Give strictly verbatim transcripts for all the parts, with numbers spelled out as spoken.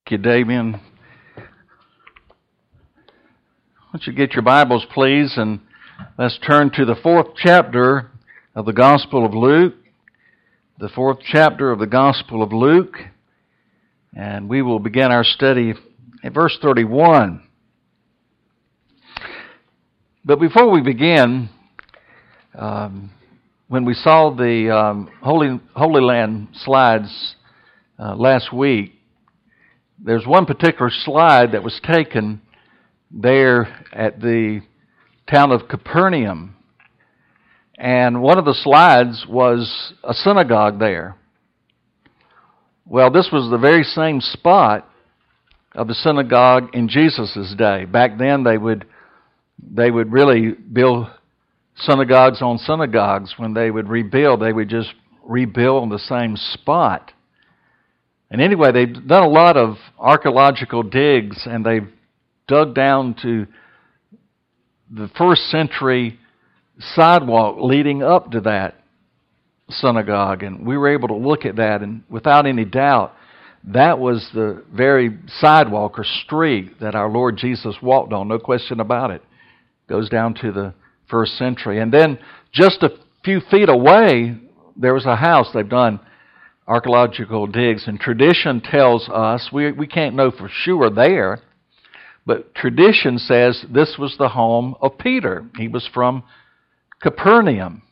Thank you, Damien. Why don't you get your Bibles, please, and let's turn to the fourth chapter of the Gospel of Luke. The fourth chapter of the Gospel of Luke. And we will begin our study at verse thirty-one. But before we begin, um, when we saw the um, Holy, Holy Land slides uh, last week, there's one particular slide that was taken there at the town of Capernaum. And one of the slides was a synagogue there. Well, this was the very same spot of the synagogue in Jesus' day. Back then, they would they would really build synagogues on synagogues. When they would rebuild, they would just rebuild on the same spot. And anyway, they've done a lot of archaeological digs, and they've dug down to the first century sidewalk leading up to that synagogue. And we were able to look at that, and without any doubt, that was the very sidewalk or street that our Lord Jesus walked on. No question about it. Goes down to the first century. And then just a few feet away, there was a house. They've done archaeological digs, and tradition tells us, we, we can't know for sure there, but tradition says this was the home of Peter. He was from Capernaum.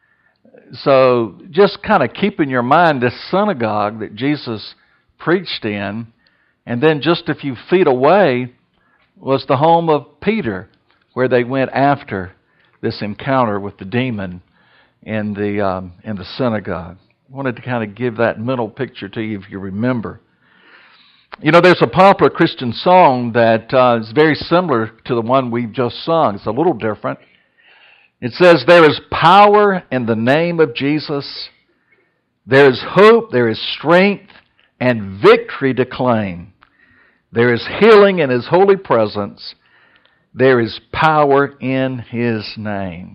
So just kind of keep in your mind this synagogue that Jesus preached in, and then just a few feet away was the home of Peter, where they went after this encounter with the demon in the um, in the synagogue. I wanted to kind of give that mental picture to you if you remember. You know, there's a popular Christian song that uh, is very similar to the one we've just sung. It's a little different. It says, "There is power in the name of Jesus. There is hope, there is strength, and victory to claim. There is healing in His holy presence. There is power in His name."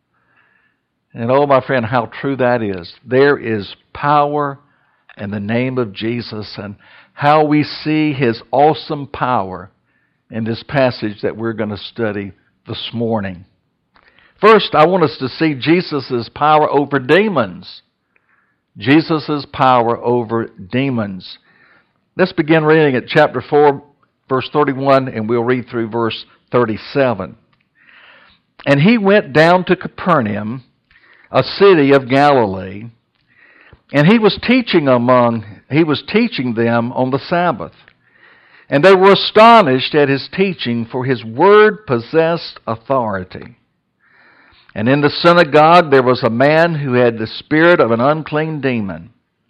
And oh, my friend, how true that is. There is power in the name of Jesus, and how we see His awesome power in this passage that we're going to study this morning. First, I want us to see Jesus' power over demons. Jesus' power over demons. Let's begin reading at chapter four, verse thirty-one, and we'll read through verse thirty-seven. "And He went down to Capernaum, a city of Galilee, and he was teaching among he was teaching them on the Sabbath. And they were astonished at His teaching, for His word possessed authority. And in the synagogue there was a man who had the spirit of an unclean demon.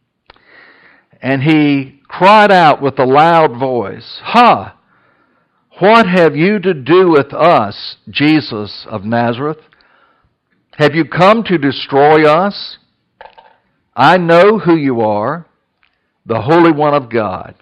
And he cried out with a loud voice, 'Ha! What have you to do with us, Jesus of Nazareth? Have you come to destroy us? I know who you are, the Holy One of God.'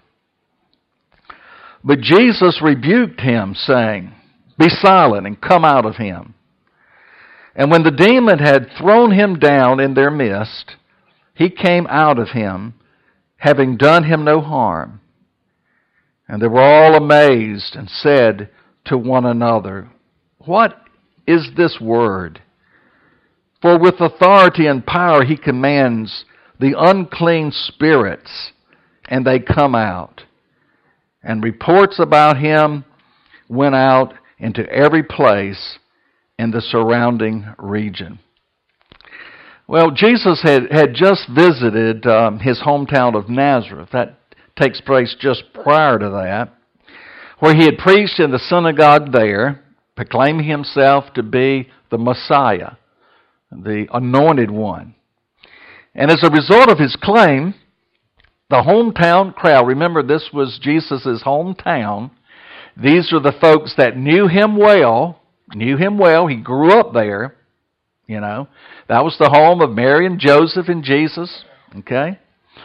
But Jesus rebuked him, saying, 'Be silent and come out of him.' And when the demon had thrown him down in their midst, he came out of him, having done him no harm. And they were all amazed and said to one another, 'What is this word? For with authority and power He commands the unclean spirits, and they come out.' And reports about Him went out into every place in the surrounding region." Well, Jesus had, had just visited um, His hometown of Nazareth. That takes place just prior to that, where He had preached in the synagogue there, proclaiming Himself to be the Messiah, the anointed one. And as a result of His claim, the hometown crowd, remember this was Jesus' hometown, these are the folks that knew Him well, knew Him well, He grew up there, you know. That was the home of Mary and Joseph and Jesus, okay.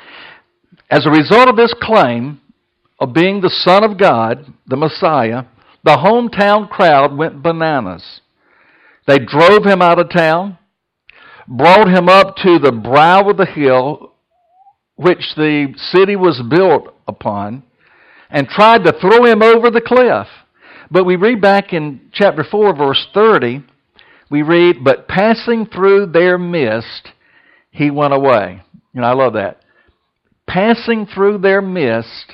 As a result of this claim of being the Son of God, the Messiah, the hometown crowd went bananas. They drove Him out of town, brought Him up to the brow of the hill which the city was built upon. and tried to throw him over the cliff. But we read back in chapter four, verse thirty, we read, but passing through their midst, he went away. You know, I love that. Passing through their midst,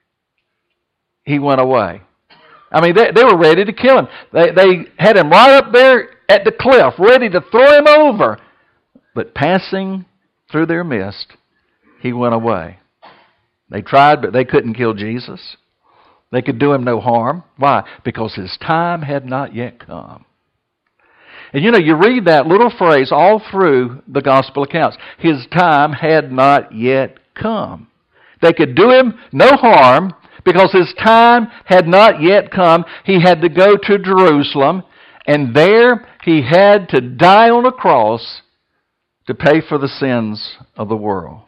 he went away. I mean, they, they were ready to kill him. They, they had him right up there at the cliff, ready to throw him over. But passing through their midst, he went away. They tried, but they couldn't kill Jesus. They could do him no harm. Why? Because his time had not yet come. And you know, you read that little phrase all through the gospel accounts. His time had not yet come. They could do him no harm because his time had not yet come. He had to go to Jerusalem, and there he had to die on a cross to pay for the sins of the world.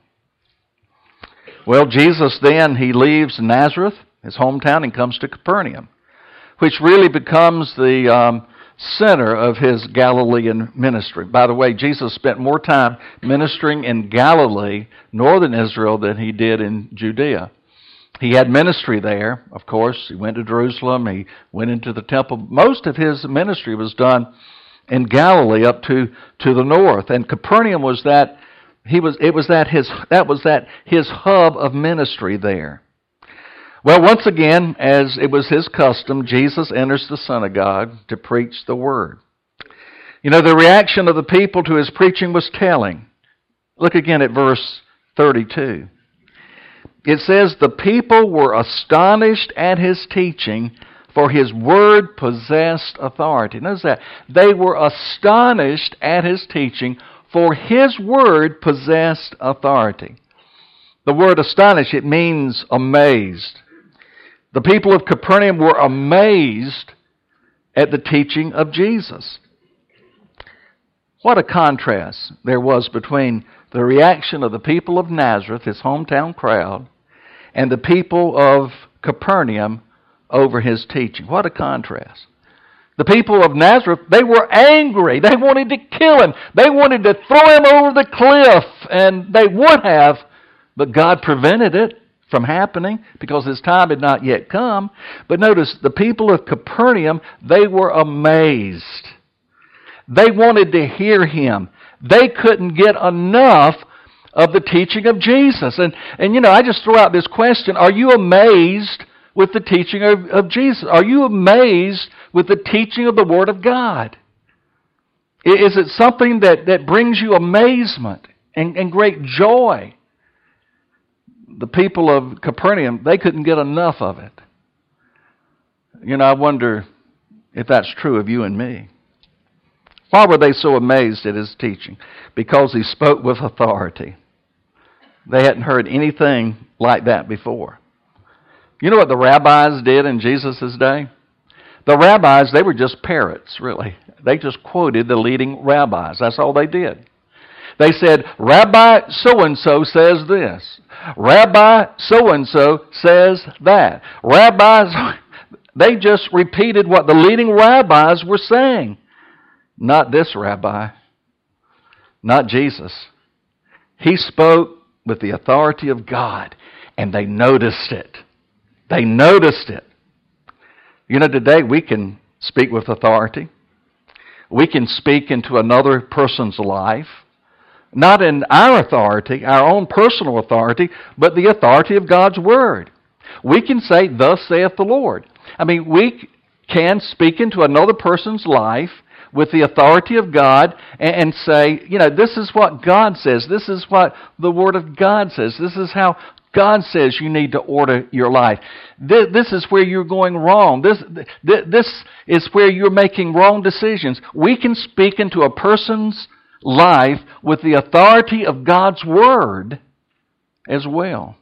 Well, Jesus then, he leaves Nazareth, his hometown, and comes to Capernaum, which really becomes the um, center of his Galilean ministry. By the way, Jesus spent more time ministering in Galilee, northern Israel, than he did in Judea. He had ministry there, of course. He went to Jerusalem. He went into the temple. Most of his ministry was done in Galilee up to, to the north. And Capernaum was that he was it was that his that was that his hub of ministry there. Well, once again, as it was his custom, Jesus enters the synagogue to preach the word. You know, the reaction of the people to his preaching was telling. Look again at verse thirty-two. It says, the people were astonished at his teaching, for his word possessed authority. Notice that. They were astonished at his teaching, for his word possessed authority. The word astonished, it means amazed. The people of Capernaum were amazed at the teaching of Jesus. What a contrast there was between the reaction of the people of Nazareth, his hometown crowd, and the people of Capernaum over his teaching. What a contrast. The people of Nazareth, they were angry. They wanted to kill him. They wanted to throw him over the cliff, and they would have, but God prevented it from happening because his time had not yet come. But notice, the people of Capernaum, they were amazed. They wanted to hear him. They couldn't get enough of the teaching of Jesus. And, and you know, I just throw out this question, are you amazed with the teaching of, of Jesus? Are you amazed with the teaching of the Word of God? Is it something that, that brings you amazement and, and great joy? The people of Capernaum, they couldn't get enough of it. You know, I wonder if that's true of you and me. Why were they so amazed at his teaching? Because he spoke with authority. They hadn't heard anything like that before. You know what the rabbis did in Jesus' day? The rabbis, they were just parrots, really. They just quoted the leading rabbis. That's all they did. They said, Rabbi so-and-so says this. Rabbi so-and-so says that. Rabbis, they just repeated what the leading rabbis were saying. Not this rabbi. Not Jesus. He spoke with the authority of God, and they noticed it. They noticed it. You know, today we can speak with authority. We can speak into another person's life. Not in our authority, our own personal authority, but the authority of God's Word. We can say, thus saith the Lord. I mean, we can speak into another person's life with the authority of God and say, you know, this is what God says. This is what the Word of God says. This is how God says you need to order your life. This, this is where you're going wrong. This, this is where you're making wrong decisions. We can speak into a person's life with the authority of God's Word as well.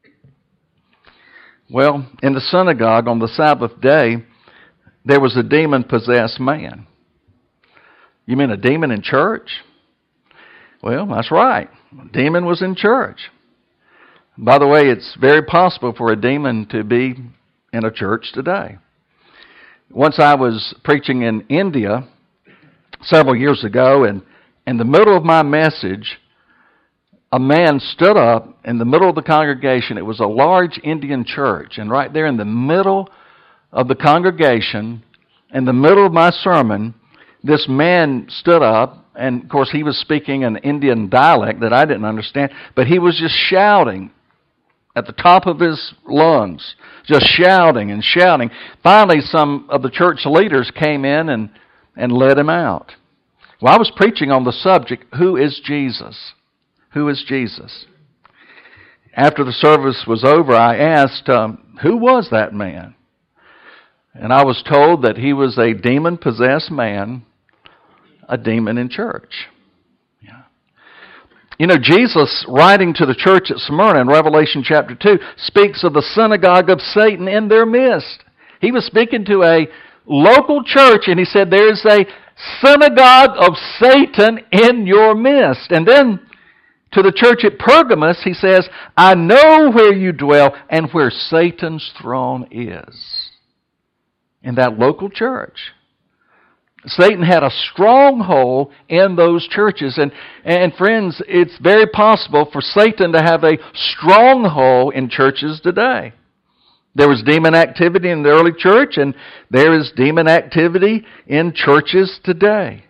Well, in the synagogue on the Sabbath day, there was a demon-possessed man. You mean a demon in church? Well, that's right. A demon was in church. By the way, it's very possible for a demon to be in a church today. Once I was preaching in India several years ago, and in the middle of my message, a man stood up in the middle of the congregation. It was a large Indian church, and right there in the middle of the congregation, in the middle of my sermon, this man stood up, and of course he was speaking an Indian dialect that I didn't understand, but he was just shouting at the top of his lungs, just shouting and shouting. Finally, some of the church leaders came in and, and led him out. Well, I was preaching on the subject, who is Jesus? Who is Jesus? After the service was over, I asked, um, who was that man? And I was told that he was a demon-possessed man, a demon in church. Yeah. You know, Jesus, writing to the church at Smyrna in Revelation chapter two, speaks of the synagogue of Satan in their midst. He was speaking to a local church, and he said, there's a synagogue of Satan in your midst. And then to the church at Pergamos, he says, I know where you dwell and where Satan's throne is. In that local church. Satan had a stronghold in those churches. And, and friends, it's very possible for Satan to have a stronghold in churches today. There was demon activity in the early church, and there is demon activity in churches today.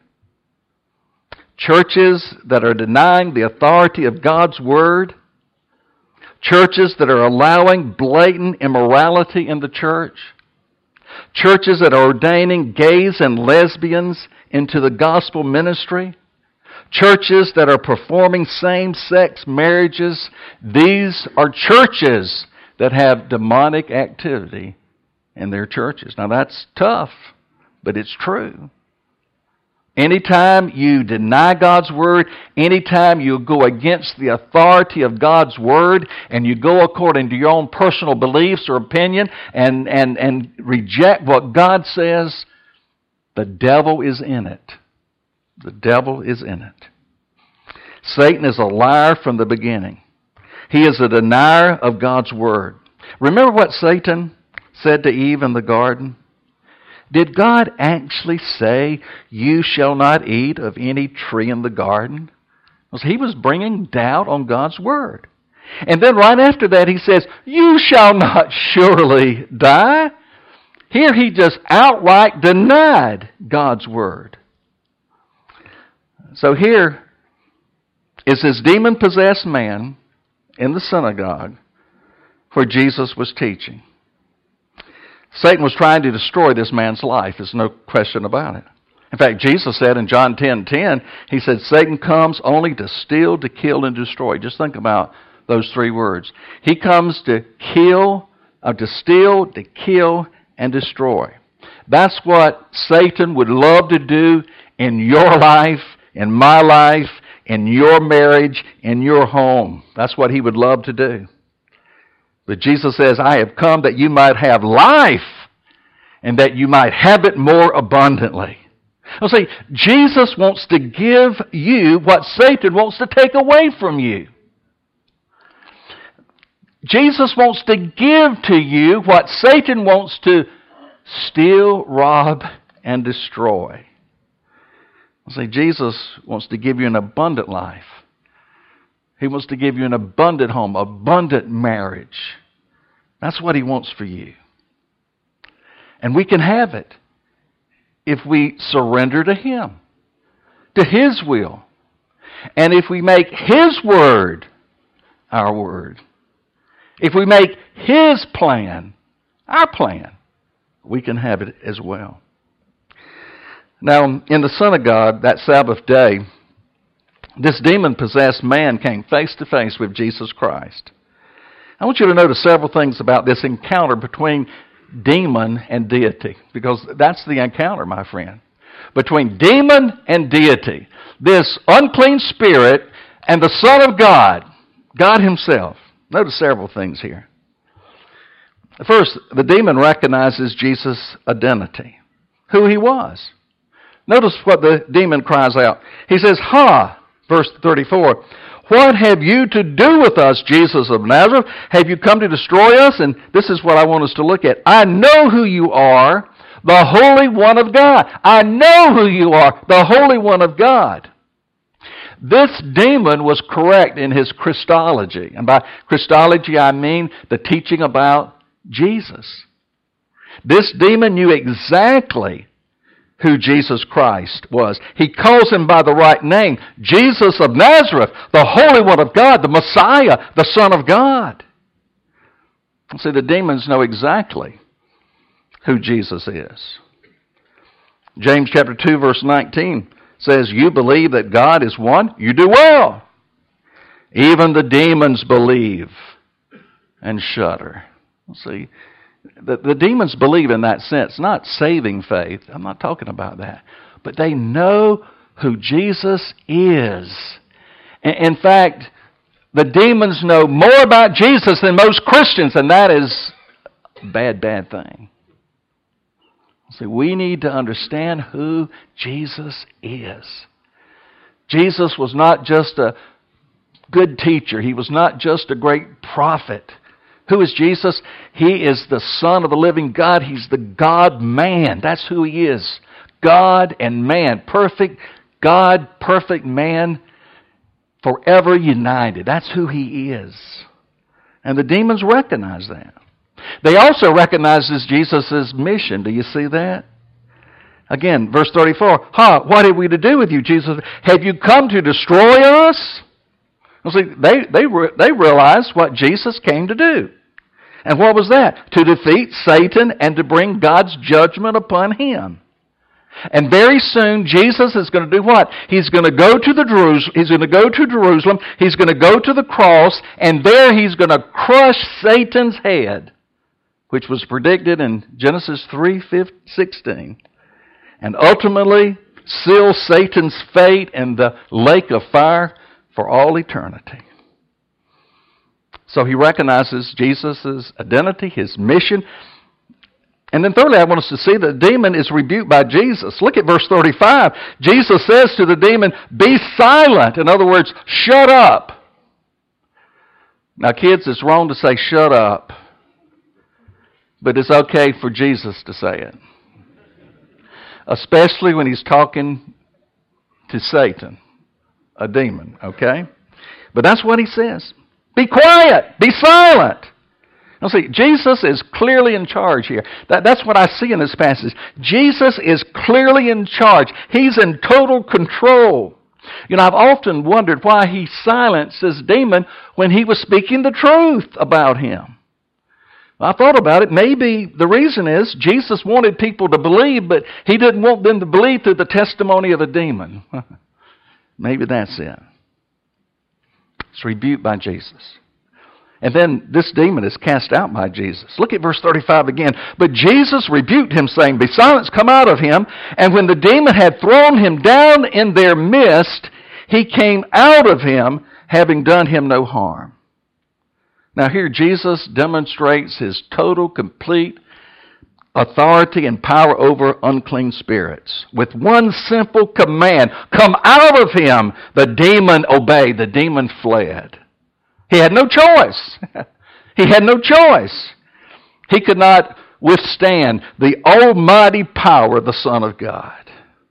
Churches that are denying the authority of God's Word. Churches that are allowing blatant immorality in the church. Churches that are ordaining gays and lesbians into the gospel ministry. Churches that are performing same-sex marriages. These are churches that have demonic activity in their churches. Now that's tough, but it's true. Anytime you deny God's Word, anytime you go against the authority of God's Word, and you go according to your own personal beliefs or opinion and, and, and reject what God says, the devil is in it. The devil is in it. Satan is a liar from the beginning. He is a denier of God's Word. Remember what Satan said to Eve in the garden? Did God actually say, you shall not eat of any tree in the garden? Because he was bringing doubt on God's Word. And then right after that he says, you shall not surely die. Here he just outright denied God's Word. So here is this demon-possessed man in the synagogue where Jesus was teaching. Satan was trying to destroy this man's life. There's no question about it. In fact, Jesus said in John ten ten, he said, Satan comes only to steal, to kill, and destroy. Just think about those three words. He comes to kill, uh, to steal, to kill, and destroy. That's what Satan would love to do in your life, in my life, in your marriage, in your home. That's what he would love to do. But Jesus says, I have come that you might have life and that you might have it more abundantly. I'll say, Jesus wants to give you what Satan wants to take away from you. Jesus wants to give to you what Satan wants to steal, rob, and destroy. I'll say, Jesus wants to give you an abundant life. He wants to give you an abundant home, abundant marriage. That's what he wants for you. And we can have it if we surrender to him, to his will. And if we make his word our word. If we make his plan our plan, we can have it as well. Now, in the synagogue that Sabbath day, this demon-possessed man came face to face with Jesus Christ. I want you to notice several things about this encounter between demon and deity, because that's the encounter, my friend. Between demon and deity. This unclean spirit and the Son of God, God himself. Notice several things here. First, the demon recognizes Jesus' identity, who he was. Notice what the demon cries out. He says, Ha! Verse thirty-four, what have you to do with us, Jesus of Nazareth? Have you come to destroy us? And this is what I want us to look at. I know who you are, the Holy One of God. I know who you are, the Holy One of God. this demon was correct in his Christology. And by Christology, I mean the teaching about Jesus. This demon knew exactly who Jesus Christ was. He calls him by the right name, Jesus of Nazareth, the Holy One of God, the Messiah, the Son of God. See, the demons know exactly who Jesus is. James chapter two, verse nineteen says, you believe that God is one, you do well. Even the demons believe and shudder. See, the, the demons believe in that sense, not saving faith. I'm not talking about that. But they know who Jesus is. In fact, the demons know more about Jesus than most Christians, and that is a bad, bad thing. See, we need to understand who Jesus is. Jesus was not just a good teacher. He was not just a great prophet. Who is Jesus? He is the Son of the living God. He's the God-man. That's who He is. God and man. Perfect God, perfect man, forever united. That's who He is. And the demons recognize that. They also recognize Jesus' mission. Do you see that? Again, verse thirty-four. Ha, huh, what have we to do with you, Jesus? Have you come to destroy us? Well, see, they, they, they realized what Jesus came to do. And what was that? To defeat Satan and to bring God's judgment upon him. And very soon, Jesus is going to do what? He's going to go to the Jerusalem. He's going to go to Jerusalem. He's going to go to the cross, and there He's going to crush Satan's head, which was predicted in Genesis three sixteen, and ultimately seal Satan's fate in the lake of fire for all eternity. So He recognizes Jesus' identity, His mission. And then thirdly, I want us to see that the demon is rebuked by Jesus. Look at verse thirty-five. Jesus says to the demon, be silent. In other words, shut up. Now kids, it's wrong to say shut up. But it's okay for Jesus to say it. Especially when He's talking to Satan, a demon, okay? But that's what He says. Be quiet. Be silent. Now see, Jesus is clearly in charge here. That, that's what I see in this passage. Jesus is clearly in charge. He's in total control. You know, I've often wondered why He silenced this demon when He was speaking the truth about him. I thought about it. Maybe the reason is Jesus wanted people to believe, but He didn't want them to believe through the testimony of the demon. Maybe that's it. It's rebuked by Jesus. And then this demon is cast out by Jesus. Look at verse thirty-five again. But Jesus rebuked him, saying, be silent, come out of him. And when the demon had thrown him down in their midst, he came out of him, having done him no harm. Now here Jesus demonstrates His total, complete authority and power over unclean spirits. With one simple command, come out of him, the demon obeyed, the demon fled. He had no choice. He had no choice. He could not withstand the almighty power of the Son of God.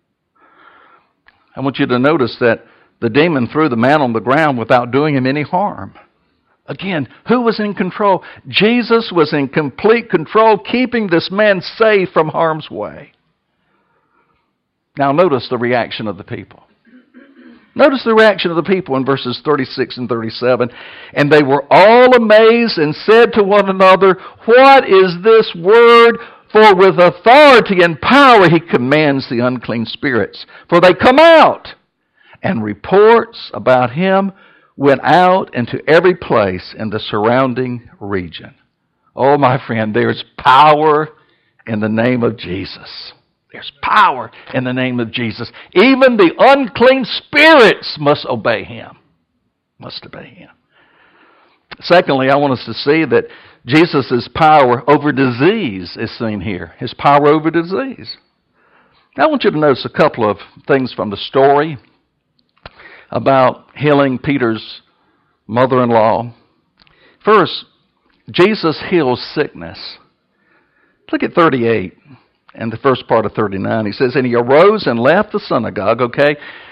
I want you to notice that the demon threw the man on the ground without doing him any harm. Again, who was in control? Jesus was in complete control, keeping this man safe from harm's way. Now notice the reaction of the people. Notice the reaction of the people in verses thirty-six and thirty-seven. And they were all amazed and said to one another, what is this word? For with authority and power He commands the unclean spirits. For they come out, and reports about Him went out into every place in the surrounding region. Oh, my friend, there's power in the name of Jesus. There's power in the name of Jesus. Even the unclean spirits must obey Him. Must obey Him. Secondly, I want us to see that Jesus' power over disease is seen here. His power over disease. Now, I want you to notice a couple of things from the story about healing Peter's mother-in-law. First, Jesus heals sickness. Look at thirty-eight and the first part of thirty-nine. He says, and He arose and left the synagogue, okay?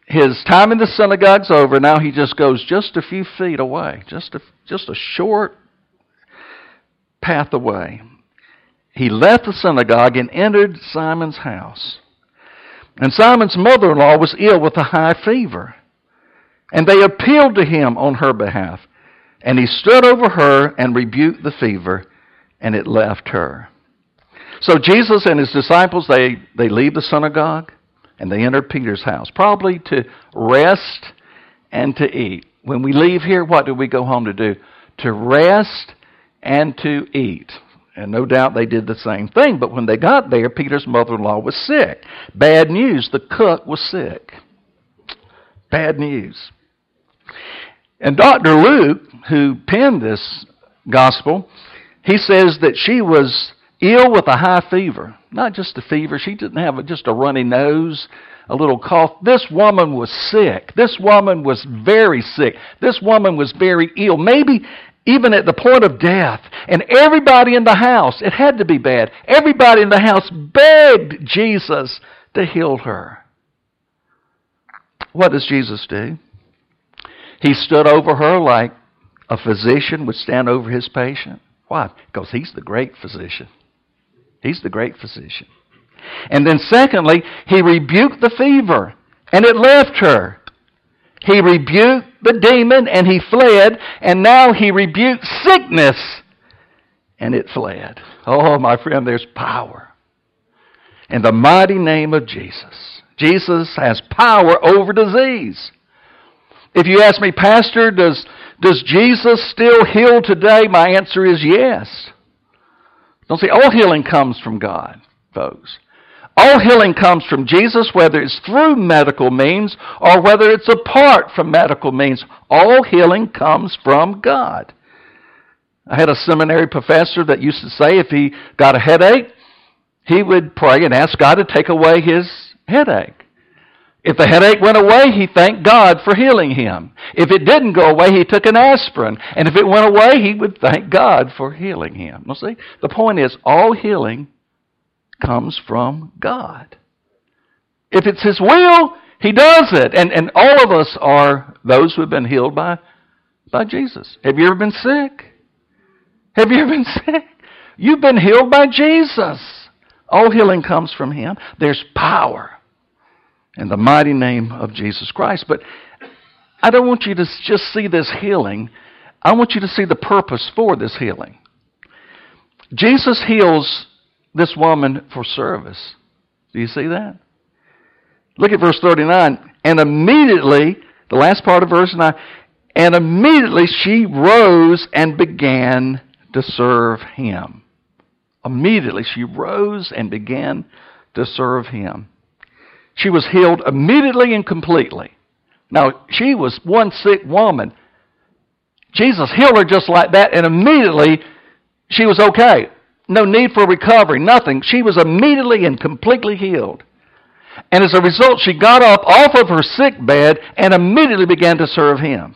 his time in the synagogue's over. Now he just goes just a few feet away, just a, just a short path away. He left the synagogue and entered Simon's house. And Simon's mother-in-law was ill with a high fever. And they appealed to him on her behalf. And he stood over her and rebuked the fever, and it left her. So Jesus and his disciples, they, they leave the synagogue, and they enter Peter's house, probably to rest and to eat. When we leave here, what do we go home to do? To rest and to eat. And no doubt they did the same thing. But when they got there, Peter's mother-in-law was sick. Bad news, the cook was sick. Bad news. And Doctor Luke, who penned this gospel, he says that she was ill with a high fever. Not just a fever. She didn't have a, just a runny nose, a little cough. This woman was sick. This woman was very sick. This woman was very ill. Maybe even at the point of death. And everybody in the house, it had to be bad, everybody in the house begged Jesus to heal her. What does Jesus do? He stood over her like a physician would stand over his patient. Why? Because he's the great physician. He's the great physician. And then secondly, he rebuked the fever, and it left her. He rebuked the demon, and he fled, and now he rebuked sickness, and it fled. Oh, my friend, there's power in the mighty name of Jesus. Jesus has power over disease. If you ask me, Pastor, does, does Jesus still heal today? My answer is yes. Don't see, all healing comes from God, folks. All healing comes from Jesus, whether it's through medical means or whether it's apart from medical means. All healing comes from God. I had a seminary professor that used to say if he got a headache, he would pray and ask God to take away his headache. If the headache went away, he thanked God for healing him. If it didn't go away, he took an aspirin. And if it went away, he would thank God for healing him. Now see, the point is, all healing comes from God. If it's his will, he does it. And, and all of us are those who have been healed by, by Jesus. Have you ever been sick? Have you ever been sick? You've been healed by Jesus. All healing comes from him. There's power in the mighty name of Jesus Christ. But I don't want you to just see this healing. I want you to see the purpose for this healing. Jesus heals this woman for service. Do you see that? Look at verse thirty-nine. And immediately, the last part of verse nine, and immediately she rose and began to serve him. Immediately she rose and began to serve him. She was healed immediately and completely. Now, she was one sick woman. Jesus healed her just like that, and immediately she was okay. No need for recovery, nothing. She was immediately and completely healed. And as a result, she got up off of her sick bed and immediately began to serve him.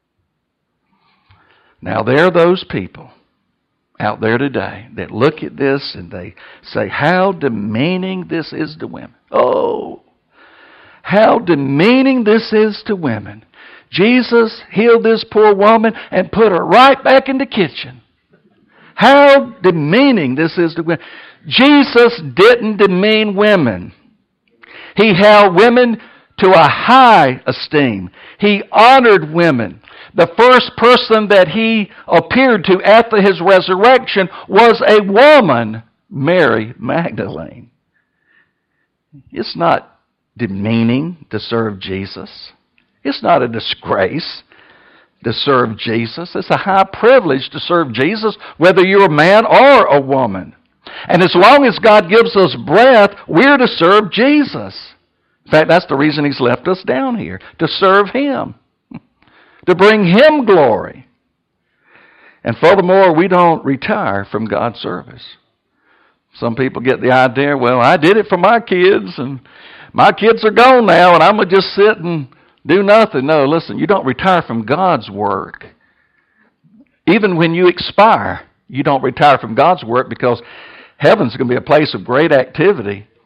Now, there are those people out there today that look at this and they say, how demeaning this is to women. Oh, how demeaning this is to women. Jesus healed this poor woman and put her right back in the kitchen. How demeaning this is to women. Jesus didn't demean women. He held women to a high esteem. He honored women. The first person that he appeared to after his resurrection was a woman, Mary Magdalene. It's not demeaning to serve Jesus. It's not a disgrace to serve Jesus. It's a high privilege to serve Jesus, whether you're a man or a woman. And as long as God gives us breath, we're to serve Jesus. In fact, that's the reason he's left us down here, to serve him, to bring him glory. And furthermore, we don't retire from God's service. Some people get the idea, well, I did it for my kids, and my kids are gone now, and I'm going to just sit and do nothing. No, listen, you don't retire from God's work. Even when you expire, you don't retire from God's work, because heaven's going to be a place of great activity.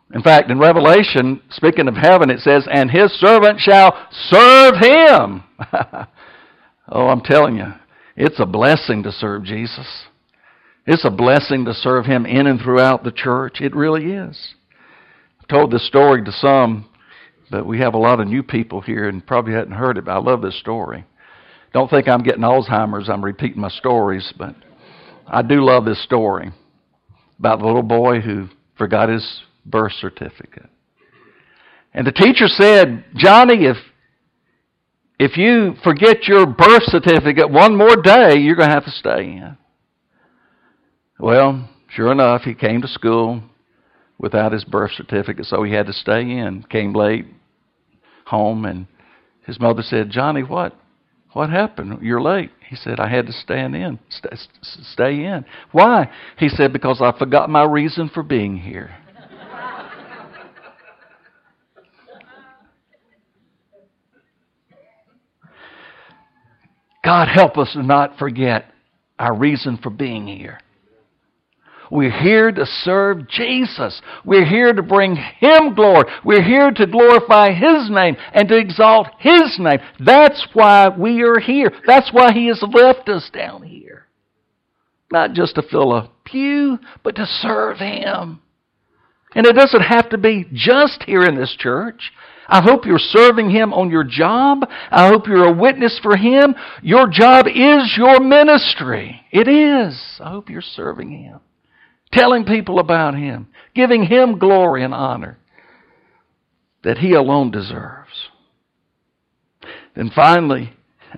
In fact, in Revelation, speaking of heaven, it says, and his servant shall serve him. Oh, I'm telling you, it's a blessing to serve Jesus. It's a blessing to serve him in and throughout the church. It really is. I've told this story to some, but we have a lot of new people here and probably hadn't heard it, but I love this story. Don't think I'm getting Alzheimer's. I'm repeating my stories, but I do love this story about the little boy who forgot his birth certificate. And the teacher said, Johnny, if if you forget your birth certificate one more day, you're going to have to stay in. Well, sure enough, he came to school without his birth certificate, so he had to stay in. Came late home, and his mother said, Johnny, what? What happened? You're late. He said, I had to stand in, stay, stay in. Why? He said, because I forgot my reason for being here. God help us to not forget our reason for being here. We're here to serve Jesus. We're here to bring him glory. We're here to glorify his name and to exalt his name. That's why we are here. That's why he has left us down here. Not just to fill a pew, but to serve him. And it doesn't have to be just here in this church. I hope you're serving him on your job. I hope you're a witness for him. Your job is your ministry. It is. I hope you're serving him. Telling people about him. Giving him glory and honor that he alone deserves. Then finally,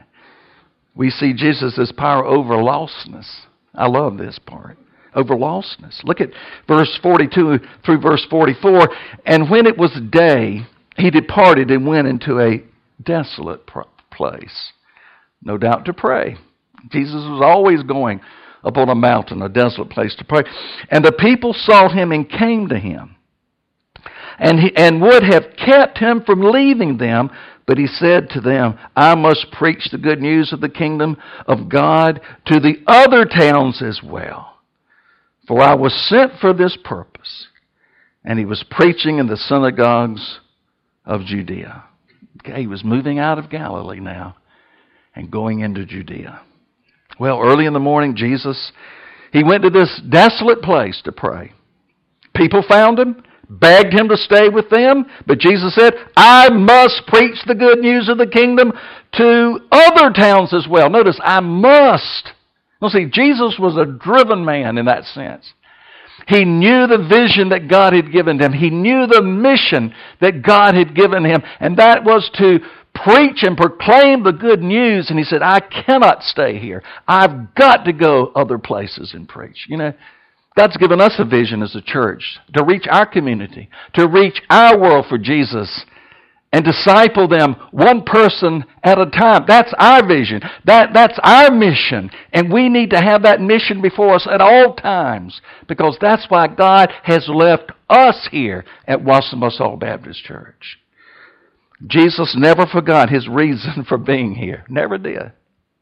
we see Jesus' power over lostness. I love this part. Over lostness. Look at verse forty-two through verse forty-four. And when it was day, he departed and went into a desolate place. No doubt to pray. Jesus was always going up on a mountain, a desolate place to pray. And the people saw him and came to him. And, he, and would have kept him from leaving them. But he said to them, I must preach the good news of the kingdom of God to the other towns as well. For I was sent for this purpose. And he was preaching in the synagogues of Judea. Okay, he was moving out of Galilee now and going into Judea. Well, early in the morning, Jesus, he went to this desolate place to pray. People found him, begged him to stay with them, but Jesus said, I must preach the good news of the kingdom to other towns as well. Notice, I must. Well, see, Jesus was a driven man in that sense. He knew the vision that God had given him. He knew the mission that God had given him, and that was to preach and proclaim the good news. And he said, I cannot stay here. I've got to go other places and preach. You know, God's given us a vision as a church to reach our community, to reach our world for Jesus and disciple them one person at a time. That's our vision. That, that's our mission. And we need to have that mission before us at all times, because that's why God has left us here at Wassamosa Baptist Church. Jesus never forgot his reason for being here. Never did.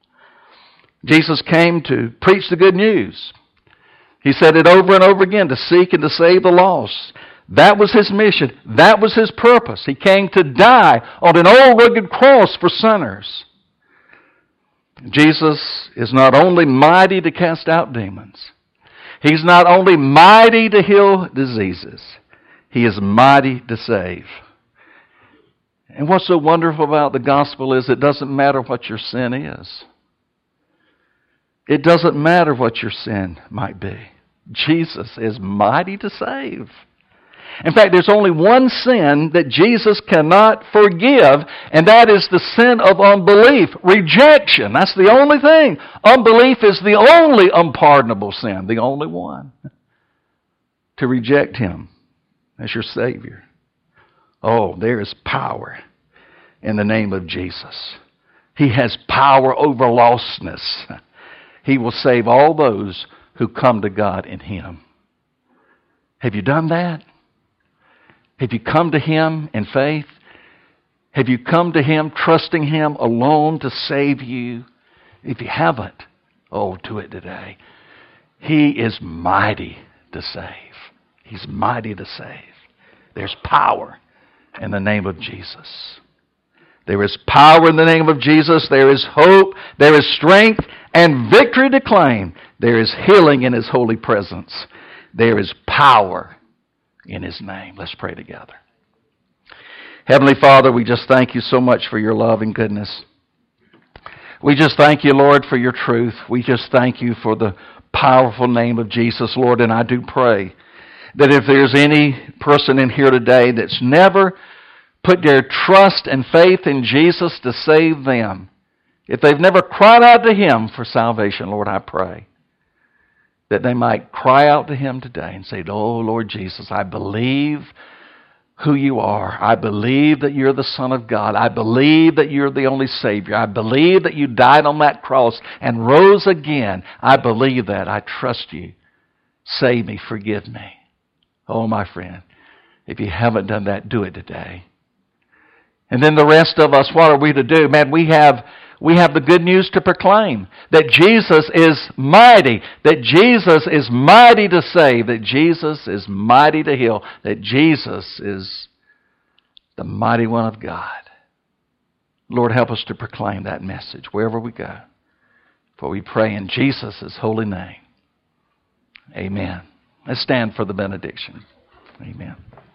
Jesus came to preach the good news. He said it over and over again, to seek and to save the lost. That was his mission. That was his purpose. He came to die on an old rugged cross for sinners. Jesus is not only mighty to cast out demons. He's not only mighty to heal diseases. He is mighty to save. And what's so wonderful about the gospel is it doesn't matter what your sin is. It doesn't matter what your sin might be. Jesus is mighty to save. In fact, there's only one sin that Jesus cannot forgive, and that is the sin of unbelief, rejection. That's the only thing. Unbelief is the only unpardonable sin, the only one. To reject him as your Savior. Oh, there is power in the name of Jesus. He has power over lostness. He will save all those who come to God in him. Have you done that? Have you come to him in faith? Have you come to him trusting him alone to save you? If you haven't, oh, do it today. He is mighty to save. He's mighty to save. There's power in the name of Jesus. There is power in the name of Jesus. There is hope. There is strength and victory to claim. There is healing in His holy presence. There is power in His name. Let's pray together. Heavenly Father, we just thank You so much for Your love and goodness. We just thank You, Lord, for Your truth. We just thank You for the powerful name of Jesus, Lord. And I do pray that if there's any person in here today that's never put their trust and faith in Jesus to save them, if they've never cried out to Him for salvation, Lord, I pray that they might cry out to Him today and say, "Oh, Lord Jesus, I believe who You are. I believe that You're the Son of God. I believe that You're the only Savior. I believe that You died on that cross and rose again. I believe that. I trust You. Save me. Forgive me." Oh, my friend, if you haven't done that, do it today. And then the rest of us, what are we to do? Man, we have we have the good news to proclaim. That Jesus is mighty. That Jesus is mighty to save. That Jesus is mighty to heal. That Jesus is the mighty one of God. Lord, help us to proclaim that message wherever we go. For we pray in Jesus' holy name. Amen. Let's stand for the benediction. Amen.